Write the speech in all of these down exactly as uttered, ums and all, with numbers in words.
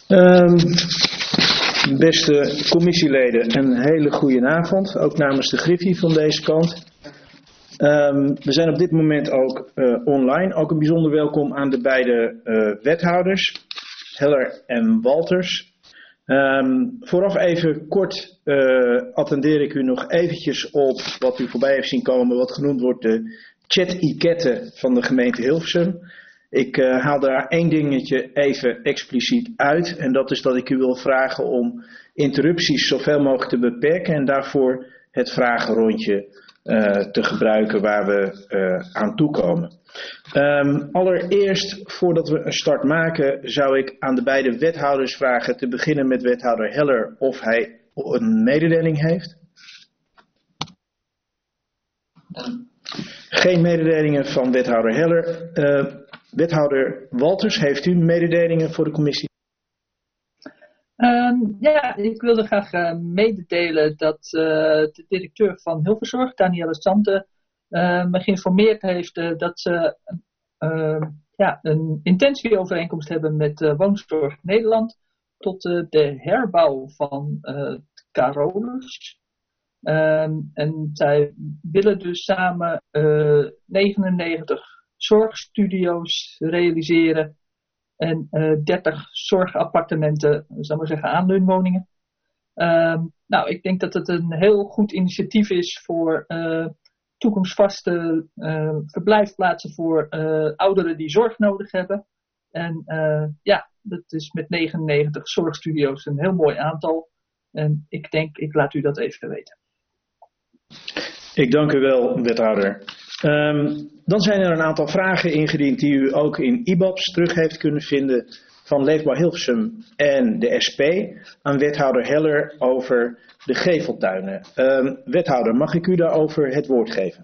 Um, beste commissieleden, een hele goede avond, ook namens de Griffie van deze kant. Um, we zijn op dit moment ook uh, online. Ook een bijzonder welkom aan de beide uh, wethouders, Heller en Walters. Um, vooraf even kort uh, attendeer ik u nog eventjes op wat u voorbij heeft zien komen, wat genoemd wordt de chat-iketten van de gemeente Hilversum. Ik uh, haal daar één dingetje even expliciet uit en dat is dat ik u wil vragen om interrupties zoveel mogelijk te beperken en daarvoor het vragenrondje uh, te gebruiken waar we uh, aan toekomen. Um, allereerst, voordat we een start maken, zou ik aan de beide wethouders vragen, te beginnen met wethouder Heller, of hij een mededeling heeft. Geen mededelingen van wethouder Heller. Uh, wethouder Walters, heeft u mededelingen voor de commissie? Um, ja, ik wilde graag uh, mededelen dat uh, de directeur van Hilverzorg, Danielle Sante, uh, me geïnformeerd heeft uh, dat ze uh, ja, een intentieovereenkomst hebben met uh, Woonzorg Nederland tot uh, de herbouw van uh, Carolus. Um, en zij willen dus samen uh, negenennegentig zorgstudio's realiseren en uh, dertig zorgappartementen, zal ik maar zeggen, aanleunwoningen. Um, nou, ik denk dat het een heel goed initiatief is voor uh, toekomstvaste uh, verblijfplaatsen voor uh, ouderen die zorg nodig hebben. En uh, ja, dat is met negenennegentig zorgstudio's een heel mooi aantal. En ik denk, ik laat u dat even weten. Ik dank u wel, wethouder. Um, dan zijn er een aantal vragen ingediend die u ook in I B A B's terug heeft kunnen vinden van Leefbaar Hilversum en de S P aan wethouder Heller over de geveltuinen. Um, wethouder, mag ik u daarover het woord geven?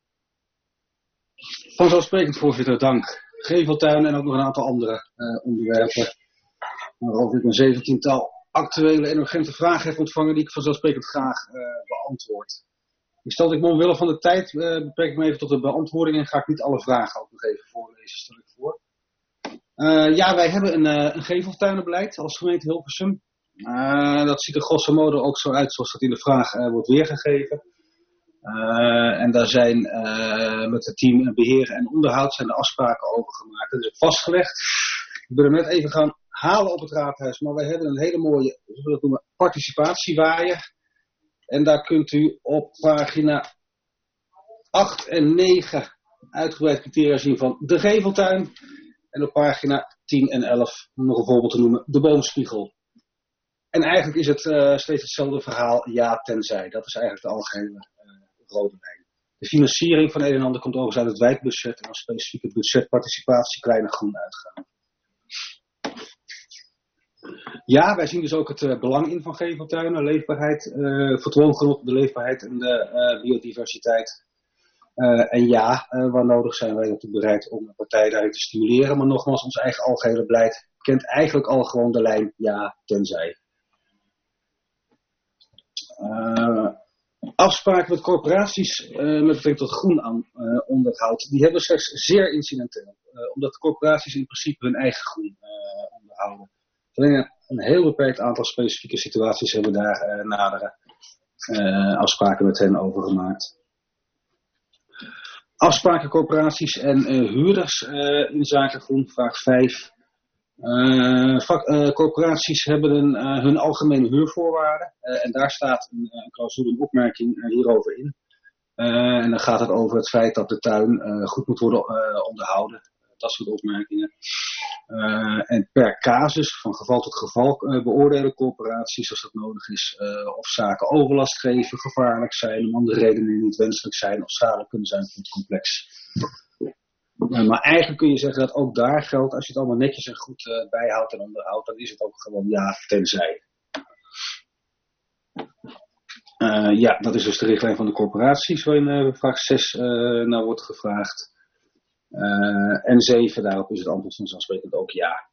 Vanzelfsprekend, voorzitter, dank. Geveltuinen en ook nog een aantal andere uh, onderwerpen waarover ik een zeventiental actuele en urgente vragen heb ontvangen die ik vanzelfsprekend graag uh, beantwoord. Ik stel dat ik me omwille van de tijd uh, beperk ik me even tot de beantwoording en ga ik niet alle vragen ook nog even voorlezen, stel ik voor. Uh, ja, wij hebben een, uh, een geveltuinenbeleid als gemeente Hilversum. Uh, dat ziet er grosso modo ook zo uit zoals dat in de vraag uh, wordt weergegeven. Uh, en daar zijn uh, met het team beheer en onderhoud zijn de afspraken over gemaakt. Dat is vastgelegd. Ik ben er net even gaan halen op het raadhuis, maar wij hebben een hele mooie, we zullen het noemen, participatiewaaier. En daar kunt u op pagina acht en negen uitgebreid criteria zien van de geveltuin. En op pagina tien en elf, om nog een voorbeeld te noemen, de boomspiegel. En eigenlijk is het uh, steeds hetzelfde verhaal, ja tenzij. Dat is eigenlijk de algehele uh, rode lijn. De financiering van een en ander komt overigens uit het wijkbudget en als specifiek het budget participatie kleine groen uitgaan. Ja, wij zien dus ook het uh, belang in van geveltuinen, leefbaarheid, uh, vertrouwengenot, de leefbaarheid en de uh, biodiversiteit. Uh, en ja, uh, waar nodig zijn wij natuurlijk bereid om de partij daarin te stimuleren. Maar nogmaals, ons eigen algehele beleid kent eigenlijk al gewoon de lijn ja, tenzij. Uh, afspraken met corporaties uh, met betrekking tot groen aan uh, onderhoud, die hebben slechts zeer incidenteel. Uh, omdat corporaties in principe hun eigen groen uh, onderhouden. Alleen een heel beperkt aantal specifieke situaties hebben daar uh, nadere uh, afspraken met hen over gemaakt. Afspraken corporaties en uh, huurders uh, in zaken groen, vraag vijf. Uh, vak, uh, corporaties hebben een, uh, hun algemene huurvoorwaarden uh, en daar staat een, een clausule, een opmerking uh, hierover in. Uh, en dan gaat het over het feit dat de tuin uh, goed moet worden uh, onderhouden. Dat soort opmerkingen. Uh, en per casus, van geval tot geval, uh, beoordelen corporaties als dat nodig is. Uh, of zaken overlast geven, gevaarlijk zijn, om andere redenen niet wenselijk zijn of schadelijk kunnen zijn voor het complex. Uh, maar eigenlijk kun je zeggen dat ook daar geldt, als je het allemaal netjes en goed uh, bijhoudt en onderhoudt, dan is het ook gewoon ja, tenzij. Uh, ja, dat is dus de richtlijn van de corporaties waarin uh, vraag zes uh, naar wordt gevraagd. Uh, en zeven, daarop is het antwoord vanzelfsprekend ook ja.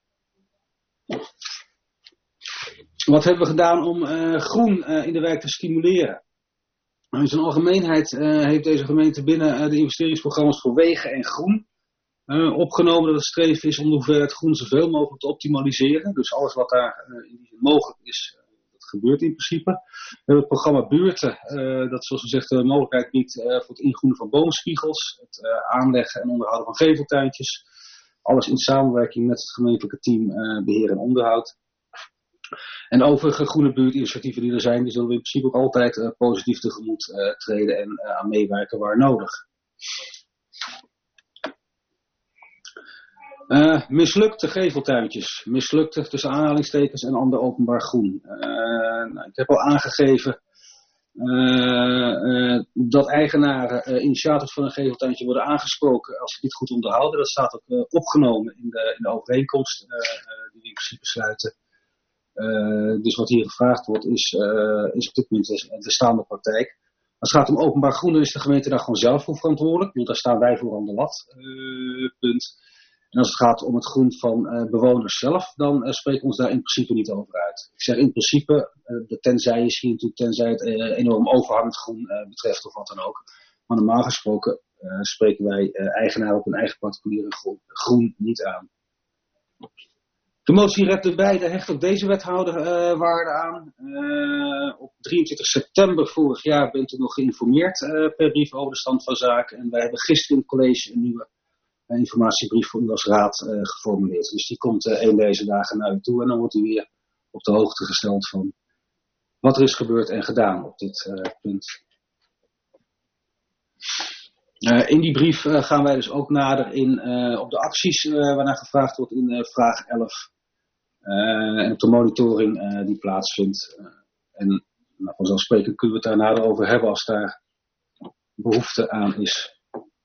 Wat hebben we gedaan om uh, groen uh, in de wijk te stimuleren? In zijn algemeenheid uh, heeft deze gemeente binnen uh, de investeringsprogramma's voor wegen en groen Uh, opgenomen dat het streven is om de hoeveelheid groen zoveel mogelijk te optimaliseren. Dus alles wat daar uh, in die zin mogelijk is, uh, dat gebeurt in principe. We hebben het programma Buurten, uh, dat zoals gezegd de mogelijkheid biedt uh, voor het ingroenen van boomspiegels, het uh, aanleggen en onderhouden van geveltuintjes. Alles in samenwerking met het gemeentelijke team uh, beheer en onderhoud. En overige groene buurtinitiatieven die er zijn, die zullen we in principe ook altijd uh, positief tegemoet uh, treden en uh, aan meewerken waar nodig. Uh, mislukte geveltuintjes, mislukte tussen aanhalingstekens en ander openbaar groen. Uh, nou, ik heb al aangegeven uh, uh, dat eigenaren, uh, initiators van een geveltuintje worden aangesproken als ze het niet goed onderhouden. Dat staat ook uh, opgenomen in de, in de overeenkomst uh, uh, die we in principe sluiten. Uh, dus wat hier gevraagd wordt is, uh, is op dit moment de, de staande praktijk. Als het gaat om openbaar groen, dan is de gemeente daar gewoon zelf voor verantwoordelijk. Want daar staan wij voor aan de lat. Uh, punt. En als het gaat om het groen van uh, bewoners zelf, dan uh, spreken we ons daar in principe niet over uit. Ik zeg in principe, uh, de tenzij is hier natuurlijk, tenzij het uh, enorm overhangend groen uh, betreft of wat dan ook. Maar normaal gesproken uh, spreken wij uh, eigenaren op hun eigen particuliere groen, groen niet aan. De motie Red de Beide hecht ook deze wethouder uh, waarde aan. Uh, op drieëntwintig september vorig jaar bent u nog geïnformeerd uh, per brief over de stand van zaken. En wij hebben gisteren in het college een nieuwe uh, informatiebrief voor u als raad uh, geformuleerd. Dus die komt uh, een deze dagen naar u toe. En dan wordt u weer op de hoogte gesteld van wat er is gebeurd en gedaan op dit uh, punt. Uh, in die brief uh, gaan wij dus ook nader in uh, op de acties uh, waarnaar gevraagd wordt in uh, vraag elf. Uh, en op de monitoring uh, die plaatsvindt. Uh, en nou, vanzelfsprekend kunnen we het daar nader over hebben als daar behoefte aan is.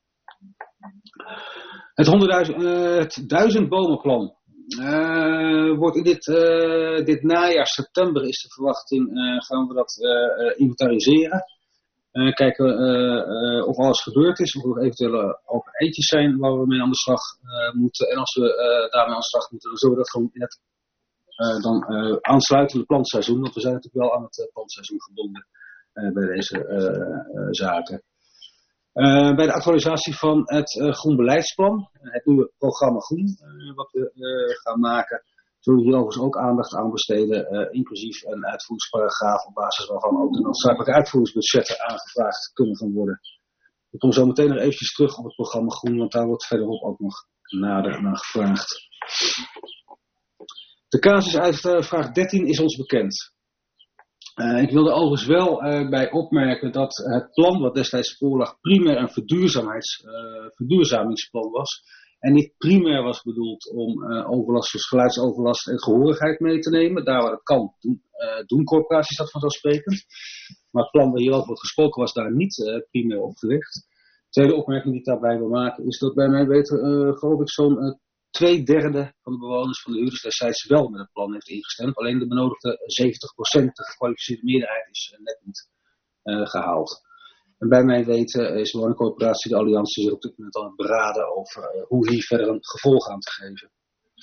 Het, honderdduizend, uh, het duizend bomenplan uh, wordt in dit, uh, dit najaar, september is de verwachting, uh, gaan we dat uh, uh, inventariseren. Uh, kijken uh, uh, of alles gebeurd is, of er eventuele open eindjes zijn waar we mee aan de slag uh, moeten. En als we uh, daarmee aan de slag moeten, dan zullen we dat gewoon in het uh, dan, uh, aansluitende plantseizoen, want we zijn natuurlijk wel aan het uh, plantseizoen gebonden uh, bij deze uh, uh, zaken. Uh, bij de actualisatie van het uh, groen beleidsplan, het nieuwe programma Groen, uh, wat we uh, gaan maken, zullen we hier overigens ook aandacht aan besteden, uh, inclusief een uitvoeringsparagraaf op basis waarvan ook de noodzakelijke uitvoeringsbudgetten aangevraagd kunnen gaan worden. Ik kom zo meteen nog eventjes terug op het programma Groen, want daar wordt verderop ook nog nader naar gevraagd. De casus uit uh, vraag dertien is ons bekend. Uh, ik wilde overigens wel uh, bij opmerken dat het plan wat destijds voorlag primair een verduurzaamheids, uh, verduurzamingsplan was. En niet primair was bedoeld om uh, overlast, dus geluidsoverlast en gehoorigheid mee te nemen. Daar waar het kan, doen, uh, doen corporaties dat vanzelfsprekend. Maar het plan waar hierover wordt gesproken was daar niet uh, primair op gericht. De tweede opmerking die ik daarbij wil maken is dat bij mij weten, uh, geloof ik, zo'n uh, twee derde van de bewoners van de huurders destijds wel met het plan heeft ingestemd. Alleen de benodigde zeventig procent, de gekwalificeerde meerderheid, is uh, net niet uh, gehaald. En bij mijn weten is de woningcorporatie de Alliantie zich op dit moment aan het beraden over uh, hoe hier verder een gevolg aan te geven.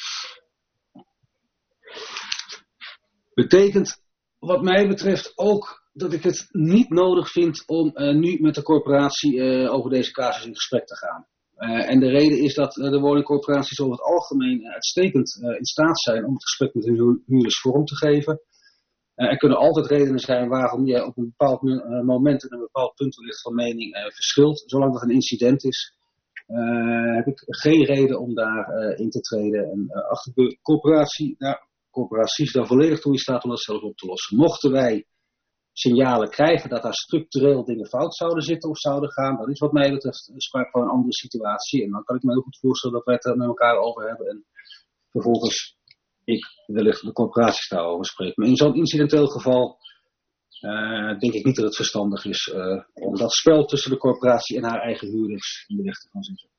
Betekent wat mij betreft ook dat ik het niet nodig vind om uh, nu met de corporatie uh, over deze casus in gesprek te gaan. Uh, en de reden is dat uh, de woningcorporaties over het algemeen uh, uitstekend uh, in staat zijn om het gesprek met hun huurders vorm te geven. Uh, er kunnen altijd redenen zijn waarom je op een bepaald uh, moment en een bepaald punt wellicht van mening uh, verschilt. Zolang dat een incident is, uh, heb ik geen reden om daar uh, in te treden. En uh, achter de corporatie, nou, corporaties daar volledig toe in staat om dat zelf op te lossen. Mochten wij signalen krijgen dat daar structureel dingen fout zouden zitten of zouden gaan, dan is wat mij betreft sprake van een andere situatie. En dan kan ik me heel goed voorstellen dat wij het er met elkaar over hebben en vervolgens ik wellicht de corporaties daarover spreek. Maar in zo'n incidenteel geval uh, denk ik niet dat het verstandig is uh, om dat spel tussen de corporatie en haar eigen huurders in de weg te gaan zetten.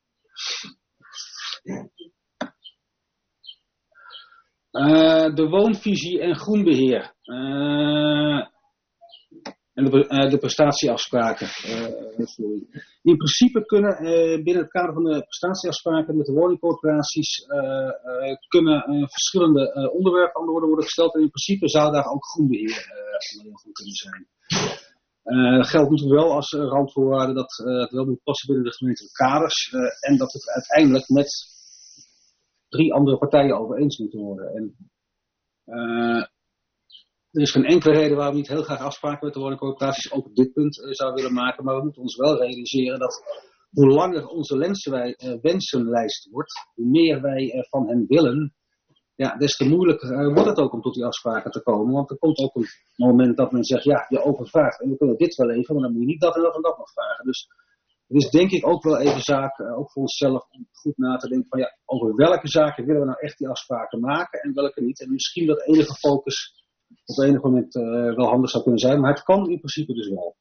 Uh, de woonvisie en groenbeheer. Uh, en de, uh, de prestatieafspraken. Uh, sorry. In principe kunnen uh, binnen het kader van de prestatieafspraken met de woningcorporaties uh, uh, kunnen uh, verschillende uh, onderwerpen aan de orde worden gesteld. En in principe zou daar ook groenbeheer uh, onderdeel van kunnen zijn. Uh, geldt natuurlijk wel als uh, randvoorwaarde dat uh, het wel moet passen binnen de gemeentelijke kaders. Uh, en dat het uiteindelijk met drie andere partijen over eens moet worden. En, uh, er is geen enkele reden waarom we niet heel graag afspraken met de woningcorporaties ook op dit punt uh, zou willen maken. Maar we moeten ons wel realiseren dat hoe langer onze wensenlij, uh, wensenlijst wordt, hoe meer wij uh, van hen willen, ja, des te moeilijker uh, wordt het ook om tot die afspraken te komen. Want er komt ook een moment dat men zegt, ja, je overvraagt en we kunnen dit wel leveren, maar dan moet je niet dat en dat en dat nog vragen. Dus het is denk ik ook wel even zaak, uh, ook voor onszelf, om goed na te denken van ja, over welke zaken willen we nou echt die afspraken maken en welke niet. En misschien dat enige focus op enig moment uh, wel handig zou kunnen zijn, maar het kan in principe dus wel.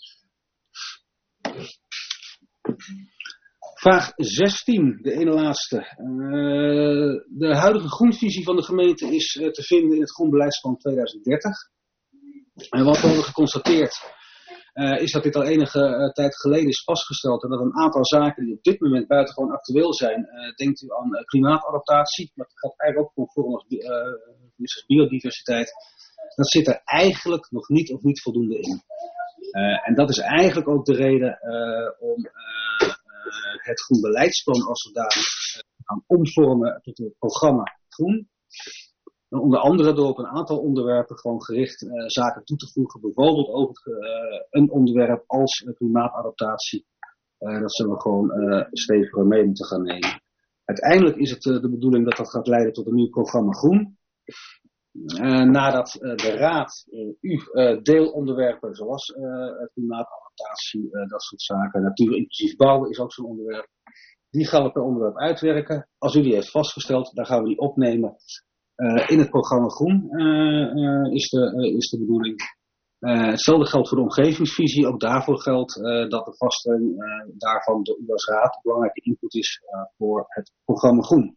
Vraag zestien, de ene laatste. Uh, de huidige groenvisie van de gemeente is uh, te vinden in het groenbeleidsplan tweeduizend dertig. En wat we hebben geconstateerd uh, is dat dit al enige uh, tijd geleden is vastgesteld en dat een aantal zaken die op dit moment buitengewoon actueel zijn, uh, denkt u aan uh, klimaatadaptatie, maar het gaat eigenlijk ook conform als uh, biodiversiteit, dat zit er eigenlijk nog niet of niet voldoende in. Uh, en dat is eigenlijk ook de reden uh, om uh, uh, het groenbeleidsplan als zodanig uh, gaan omvormen tot het programma Groen. En onder andere door op een aantal onderwerpen gewoon gericht uh, zaken toe te voegen. Bijvoorbeeld over het, uh, een onderwerp als uh, klimaatadaptatie. Uh, dat zullen we gewoon uh, steviger mee moeten gaan nemen. Uiteindelijk is het uh, de bedoeling dat dat gaat leiden tot een nieuw programma Groen. Uh, nadat uh, de Raad uh, u uh, deelonderwerpen zoals uh, klimaatadaptatie, uh, dat soort zaken, natuur inclusief bouwen is ook zo'n onderwerp. Die gaan we per onderwerp uitwerken. Als u die heeft vastgesteld, dan gaan we die opnemen uh, in het programma Groen, uh, uh, is, de, uh, is de bedoeling. Uh, hetzelfde geldt voor de omgevingsvisie. Ook daarvoor geldt uh, dat de vaststelling uh, daarvan door u als Raad een belangrijke input is uh, voor het programma Groen.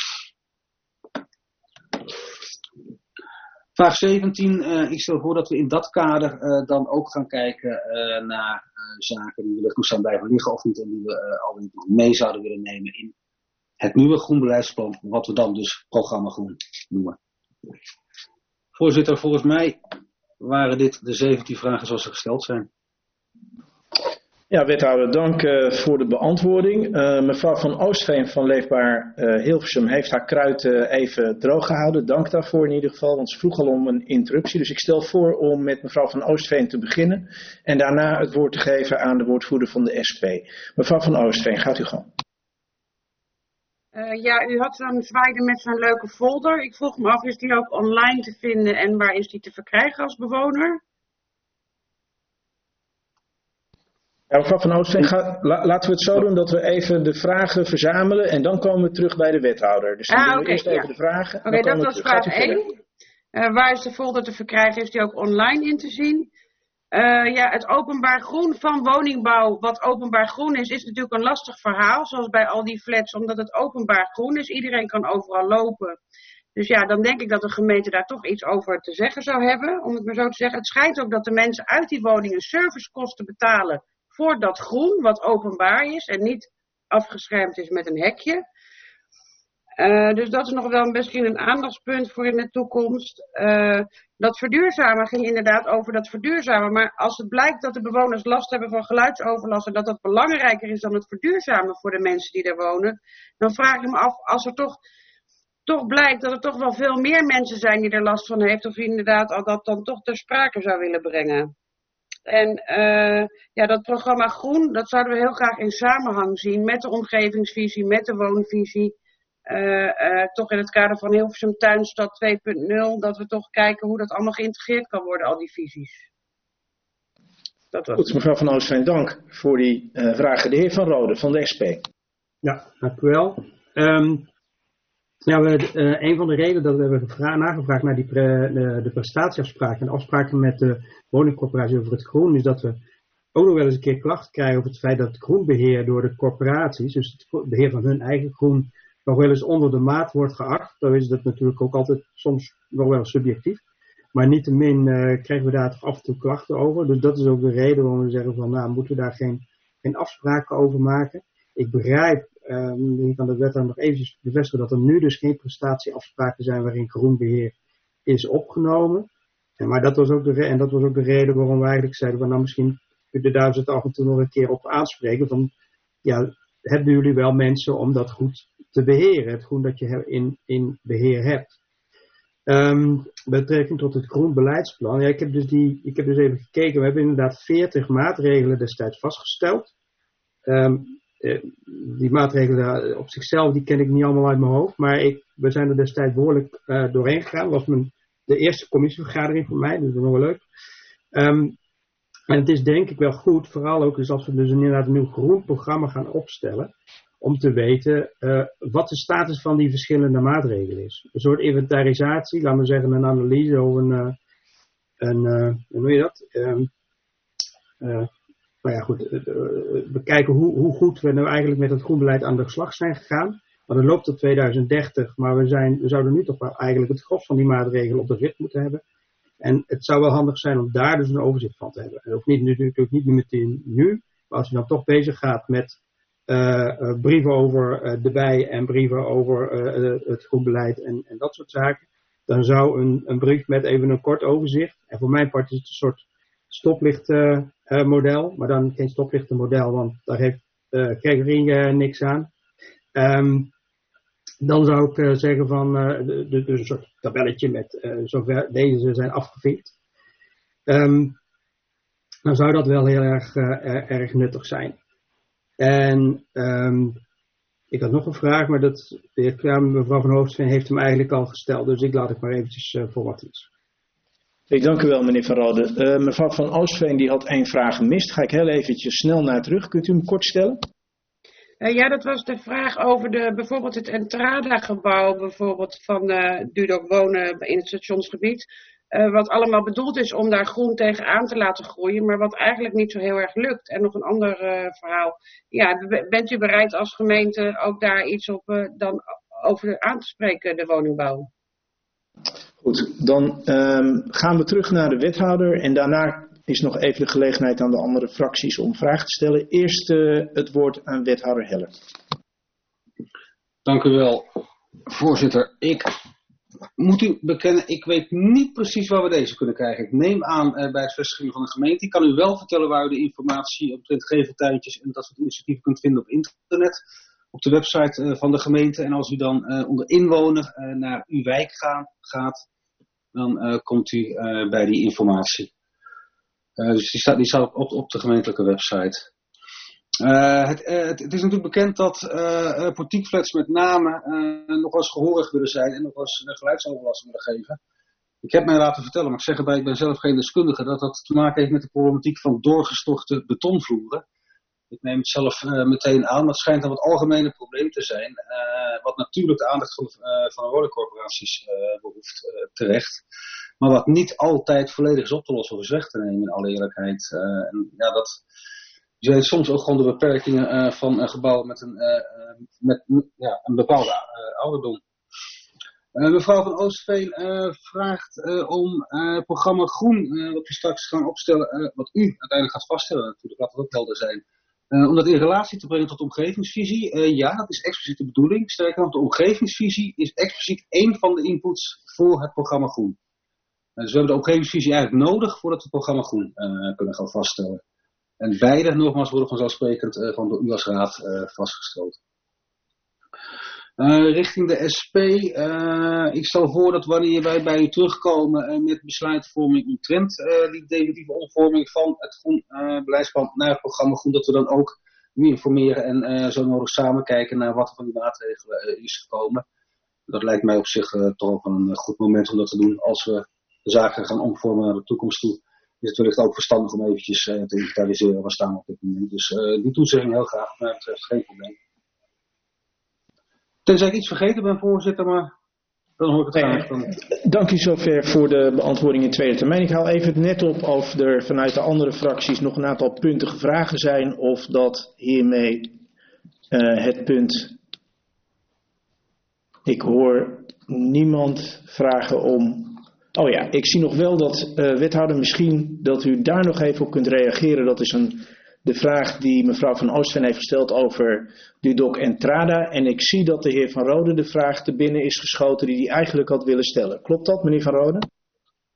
Vraag zeventien, uh, ik stel voor dat we in dat kader uh, dan ook gaan kijken uh, naar uh, zaken die wellicht nog zijn blijven liggen of niet en die we uh, alweer mee zouden willen nemen in het nieuwe groenbeleidsplan, wat we dan dus programma Groen noemen. Voorzitter, volgens mij waren dit de zeventien vragen zoals ze gesteld zijn. Ja, wethouder, dank uh, voor de beantwoording. Uh, mevrouw van Oostveen van Leefbaar uh, Hilversum heeft haar kruid uh, even droog gehouden. Dank daarvoor in ieder geval, want ze vroeg al om een interruptie. Dus ik stel voor om met mevrouw van Oostveen te beginnen en daarna het woord te geven aan de woordvoerder van de S P. Mevrouw van Oostveen, gaat u gang. Uh, ja, u had zo'n zwaaide met zo'n leuke folder. Ik vroeg me af, is die ook online te vinden en waar is die te verkrijgen als bewoner? Ja, mevrouw van Oostveen, ga, la, laten we het zo doen dat we even de vragen verzamelen en dan komen we terug bij de wethouder. Dus dan ah, doen we okay, eerst even ja. de vragen. Oké, okay, dat was vraag één. Uh, waar is de folder te verkrijgen? Is die ook online in te zien? Uh, ja, het openbaar groen van woningbouw, wat openbaar groen is, is natuurlijk een lastig verhaal, zoals bij al die flats, omdat het openbaar groen is. Iedereen kan overal lopen. Dus ja, dan denk ik dat de gemeente daar toch iets over te zeggen zou hebben, om het maar zo te zeggen. Het schijnt ook dat de mensen uit die woningen servicekosten betalen voor dat groen, wat openbaar is en niet afgeschermd is met een hekje. Uh, dus dat is nog wel misschien een aandachtspunt voor in de toekomst. Uh, dat verduurzamen ging inderdaad over dat verduurzamen. Maar als het blijkt dat de bewoners last hebben van geluidsoverlast en dat dat belangrijker is dan het verduurzamen voor de mensen die daar wonen, dan vraag ik me af, als er toch, toch blijkt dat er toch wel veel meer mensen zijn die er last van heeft, of inderdaad al dat dan toch ter sprake zou willen brengen. En uh, ja, dat programma Groen, dat zouden we heel graag in samenhang zien met de omgevingsvisie, met de woonvisie. Uh, uh, toch in het kader van Hilversum Tuinstad twee punt nul, dat we toch kijken hoe dat allemaal geïntegreerd kan worden, al die visies. Dat was Goed, mevrouw van Oostveen, dank voor die uh, vragen. De heer Van Rode van de S P. Ja, dank u wel. Um, ja, we, uh, een van de redenen dat we hebben gevraagd, nagevraagd naar die pre, de, de prestatieafspraken en afspraken met de woningcorporatie over het groen, is dat we ook nog wel eens een keer klachten krijgen over het feit dat het groenbeheer door de corporaties, dus het beheer van hun eigen groen, nog wel eens onder de maat wordt geacht. Dan is dat natuurlijk ook altijd soms nog wel subjectief. Maar niettemin uh, krijgen we daar toch af en toe klachten over. Dus dat is ook de reden waarom we zeggen van, nou, moeten we daar geen, geen afspraken over maken. Ik begrijp, uh, ik kan de wethouder nog eventjes bevestigen, dat er nu dus geen prestatieafspraken zijn waarin groenbeheer is opgenomen. En, maar dat was ook de, en dat was ook de reden waarom we eigenlijk zeiden, van, nou misschien kun je daar het af en toe nog een keer op aanspreken. Van, ja, hebben jullie wel mensen om dat goed te beheren? Het groen dat je in, in beheer hebt. Um, betrekking tot het groen beleidsplan. Ja, ik heb dus die, ik heb dus even gekeken. We hebben inderdaad veertig maatregelen destijds vastgesteld. Um, eh, die maatregelen op zichzelf, die ken ik niet allemaal uit mijn hoofd. Maar ik, we zijn er destijds behoorlijk uh, doorheen gegaan. Dat was mijn, de eerste commissievergadering voor mij. Dus dat is nog wel leuk. Um, en het is denk ik wel goed, vooral ook dus als we dus inderdaad een nieuw groen programma gaan opstellen. Om te weten uh, wat de status van die verschillende maatregelen is. Een soort inventarisatie, laten we zeggen een analyse of een, uh, een uh, hoe noem je dat? Um, uh, nou ja goed, uh, uh, bekijken hoe, hoe goed we nou eigenlijk met het groenbeleid aan de slag zijn gegaan. Want het loopt tot tweeduizend dertig, maar we, zijn, we zouden nu toch wel eigenlijk het gros van die maatregelen op de rit moeten hebben. En het zou wel handig zijn om daar dus een overzicht van te hebben. En ook niet, natuurlijk niet meteen nu, maar als je dan toch bezig gaat met Uh, uh, brieven over uh, de bij en brieven over uh, uh, het groenbeleid en, en dat soort zaken. Dan zou een, een brief met even een kort overzicht. En voor mijn part is het een soort stoplichtenmodel. Uh, uh, maar dan geen stoplichtenmodel, want daar heeft uh, Gregory uh, niks aan. Um, dan zou ik uh, zeggen van uh, de, de, de, een soort tabelletje met uh, zover deze zijn afgevinkt. Um, dan zou dat wel heel erg, uh, erg nuttig zijn. En um, ik had nog een vraag, maar dat, ja, mevrouw Van Hoofdsveen heeft hem eigenlijk al gesteld. Dus ik laat het maar eventjes uh, voor wat is. Ik dank u wel, meneer Van Rode. Uh, mevrouw Van Oostveen die had één vraag gemist. Ga ik heel eventjes snel naar terug. Kunt u hem kort stellen? Uh, ja, dat was de vraag over de, bijvoorbeeld het Entrada-gebouw bijvoorbeeld van uh, Dudok Wonen in het stationsgebied. Uh, wat allemaal bedoeld is om daar groen tegenaan te laten groeien, maar wat eigenlijk niet zo heel erg lukt. En nog een ander uh, verhaal. Ja, bent u bereid als gemeente ook daar iets op uh, dan over aan te spreken, de woningbouw? Goed, dan um, gaan we terug naar de wethouder en daarna is nog even de gelegenheid aan de andere fracties om vragen te stellen. Eerst uh, het woord aan wethouder Heller. Dank u wel, voorzitter. Ik moet u bekennen, ik weet niet precies waar we deze kunnen krijgen. Ik neem aan uh, bij het vestiging van de gemeente. Ik kan u wel vertellen waar u de informatie op de geveltuintjes en dat soort initiatieven kunt vinden op internet. Op de website uh, van de gemeente. En als u dan uh, onder inwoner uh, naar uw wijk gaan, gaat, dan uh, komt u uh, bij die informatie. Uh, dus die staat, die staat op, op de gemeentelijke website. Uh, het, uh, het, het is natuurlijk bekend dat uh, uh, portiekflats met name uh, nog wel eens gehoorig willen zijn en nog wel eens uh, geluidsoverlast willen geven. Ik heb mij laten vertellen, maar ik zeg erbij, ik ben zelf geen deskundige, dat dat te maken heeft met de problematiek van doorgestorte betonvloeren. Ik neem het zelf uh, meteen aan, maar het schijnt een wat algemene probleem te zijn, uh, wat natuurlijk de aandacht van, uh, van de woningcorporaties uh, behoeft uh, terecht. Maar wat niet altijd volledig is op te lossen of is weg te nemen in alle eerlijkheid. Uh, en, ja, dat... Je weet soms ook gewoon de beperkingen uh, van een gebouw met een, uh, met, ja, een bepaalde uh, ouderdom. Uh, mevrouw Van Oostveen uh, vraagt uh, om het uh, programma Groen, uh, wat we straks gaan opstellen, uh, wat u uiteindelijk gaat vaststellen natuurlijk, laat het ook helder zijn. Uh, om dat in relatie te brengen tot de omgevingsvisie. Uh, ja, dat is expliciet de bedoeling. Sterker nog, de omgevingsvisie is expliciet één van de inputs voor het programma Groen. Uh, dus we hebben de omgevingsvisie eigenlijk nodig voordat we het programma Groen uh, kunnen gaan vaststellen. En beide, nogmaals, worden vanzelfsprekend uh, van de U A S-raad uh, vastgesteld. Uh, richting de S P, uh, ik stel voor dat wanneer wij bij u terugkomen uh, met besluitvorming omtrent uh, die definitieve omvorming van het groen uh, beleidsplan naar het programma Groen, dat we dan ook u informeren en uh, zo nodig samen kijken naar wat er van die maatregelen uh, is gekomen. Dat lijkt mij op zich uh, toch ook een goed moment om dat te doen als we de zaken gaan omvormen naar de toekomst toe. Is het wellicht ook verstandig om eventjes uh, te inventariseren waar staan we op dit moment. Dus uh, die toezegging heel graag, maar het is geen probleem. Tenzij ik iets vergeten ben, voorzitter, maar dan hoor ik het graag. Dan... Dank u zover voor de beantwoording in tweede termijn. Ik haal even het net op of er vanuit de andere fracties nog een aantal punten vragen zijn of dat hiermee uh, het punt... Ik hoor niemand vragen om... Oh ja, ik zie nog wel dat, uh, wethouder, misschien dat u daar nog even op kunt reageren. Dat is een, de vraag die mevrouw Van Oostveen heeft gesteld over Dudok Entrada. En ik zie dat de heer Van Rode de vraag te binnen is geschoten die hij eigenlijk had willen stellen. Klopt dat, meneer Van Rode?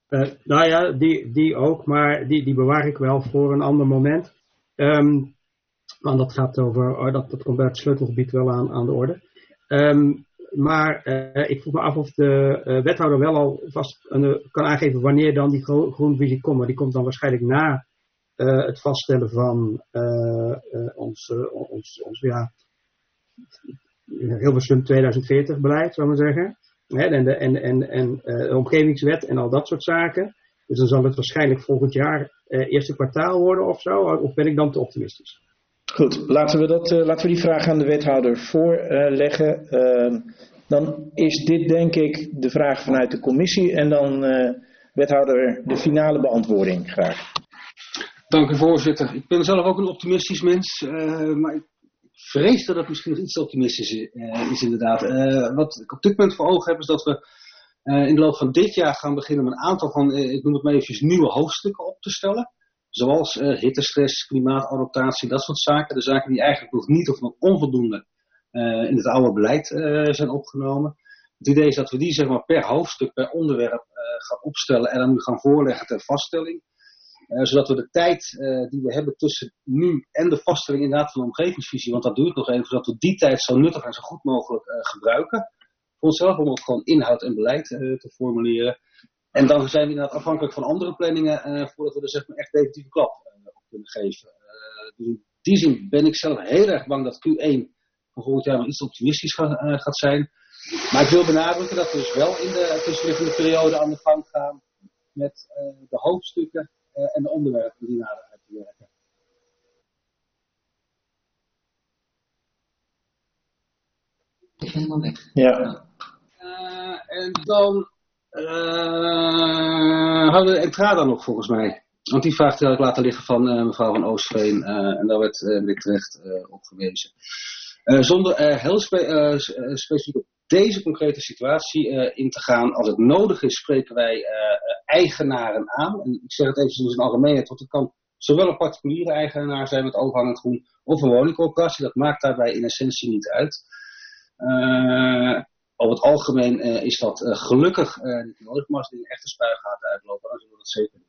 Uh, nou ja, die, die ook, maar die, die bewaar ik wel voor een ander moment. Um, want dat gaat over, oh, dat, dat komt bij het sleutelgebied wel aan, aan de orde. Um, maar uh, ik vroeg me af of de uh, wethouder wel al vast uh, kan aangeven wanneer dan die gro- groenvisie komt. Maar die komt dan waarschijnlijk na uh, het vaststellen van uh, uh, ons, uh, ons, ons ja, Hilversum tweeduizend veertig beleid, zou ik maar zeggen. Hè, en de, en, en, en uh, de omgevingswet en al dat soort zaken. Dus dan zal het waarschijnlijk volgend jaar uh, eerste kwartaal worden of zo. Of ben ik dan te optimistisch? Goed, laten we, dat, uh, laten we die vraag aan de wethouder voorleggen. Uh, uh, dan is dit denk ik de vraag vanuit de commissie. En dan uh, wethouder de finale beantwoording graag. Dank u voorzitter. Ik ben zelf ook een optimistisch mens. Uh, maar ik vrees dat het misschien nog iets optimistisch is, uh, is inderdaad. Uh, wat ik op dit punt voor ogen heb is dat we uh, in de loop van dit jaar gaan beginnen met een aantal van, uh, ik noem het maar eventjes, nieuwe hoofdstukken op te stellen. Zoals uh, hittestress, klimaatadaptatie, dat soort zaken. De zaken die eigenlijk nog niet of nog onvoldoende uh, in het oude beleid uh, zijn opgenomen. Het idee is dat we die zeg maar, per hoofdstuk, per onderwerp uh, gaan opstellen en dan nu gaan voorleggen ter vaststelling. Uh, zodat we de tijd uh, die we hebben tussen nu en de vaststelling inderdaad van de omgevingsvisie, want dat duurt nog even, zodat we die tijd zo nuttig en zo goed mogelijk uh, gebruiken. Voor onszelf om ook gewoon inhoud en beleid uh, te formuleren. En dan zijn we inderdaad afhankelijk van andere planningen uh, voordat we er zeg maar echt definitieve klap uh, op kunnen geven. Uh, dus in die zin ben ik zelf heel erg bang dat Q één van volgend jaar nog iets optimistisch ga, uh, gaat zijn. Maar ik wil benadrukken dat we dus wel in de tussenliggende periode aan de gang gaan met uh, de hoofdstukken uh, en de onderwerpen die nader uit te werken. Ik ben helemaal weg. Ja. Uh, en dan Uh, hadden we Entrada nog volgens mij. Want die vraag had ik laten liggen van uh, mevrouw van Oostveen. Uh, en daar werd uh, ik terecht uh, op gewezen. Uh, zonder uh, heel spe- uh, specifiek op deze concrete situatie uh, in te gaan. Als het nodig is spreken wij uh, eigenaren aan. En ik zeg het even in zijn algemeenheid. Want het kan zowel een particuliere eigenaar zijn met overhangend groen. Of een woningcorporatie. Dat maakt daarbij in essentie niet uit. Uh, Over het algemeen uh, is dat uh, gelukkig uh, niet nodig, maar als dingen echt de spuigaten uitlopen, dan zullen we dat zeker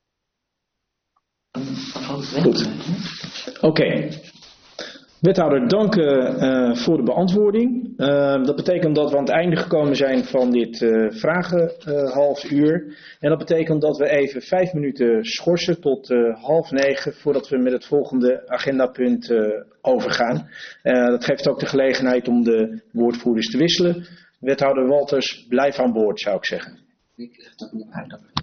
doen. Goed. Oké. Okay. Wethouder, dank uh, voor de beantwoording. Uh, dat betekent dat we aan het einde gekomen zijn van dit uh, vragen uh, half uur. En dat betekent dat we even vijf minuten schorsen tot uh, half negen voordat we met het volgende agendapunt uh, overgaan. Uh, dat geeft ook de gelegenheid om de woordvoerders te wisselen. Wethouder Walters, blijf aan boord zou ik zeggen. Ik leg dat niet uit.